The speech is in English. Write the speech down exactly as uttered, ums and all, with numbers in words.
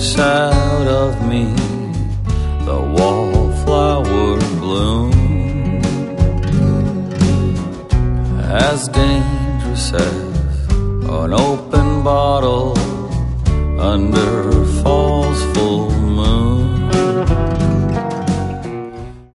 inside of me the wallflower bloom, as dangerous as an open bottle under fall.